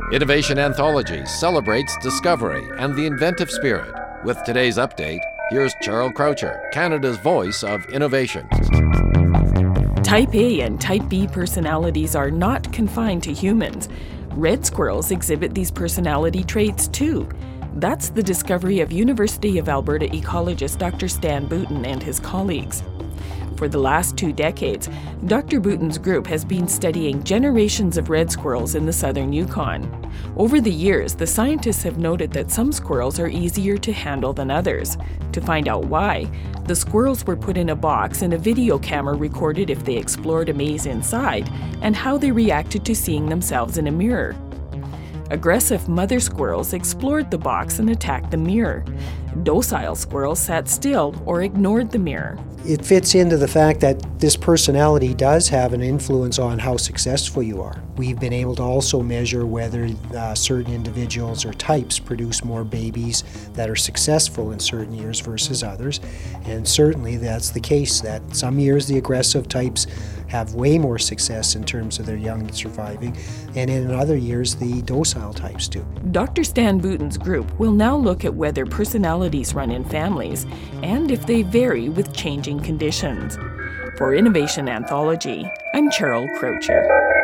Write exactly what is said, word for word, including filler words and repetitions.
Innovation Anthology celebrates discovery and the inventive spirit. With today's update, here's Cheryl Croucher, Canada's voice of innovation. Type A and Type B personalities are not confined to humans. Red squirrels exhibit these personality traits too. That's the discovery of University of Alberta ecologist Doctor Stan Boutin and his colleagues. For the last two decades, Doctor Boutin's group has been studying generations of red squirrels in the southern Yukon. Over the years, the scientists have noted that some squirrels are easier to handle than others. To find out why, the squirrels were put in a box and a video camera recorded if they explored a maze inside and how they reacted to seeing themselves in a mirror. Aggressive mother squirrels explored the box and attacked the mirror. Docile squirrels sat still or ignored the mirror. It fits into the fact that this personality does have an influence on how successful you are. We've been able to also measure whether uh, certain individuals or types produce more babies that are successful in certain years versus others. And certainly that's the case, that some years the aggressive types have way more success in terms of their young surviving, and in other years the docile types do. Doctor Stan Boutin's group will now look at whether personalities run in families and if they vary with changing conditions. For Innovation Anthology, I'm Cheryl Croucher.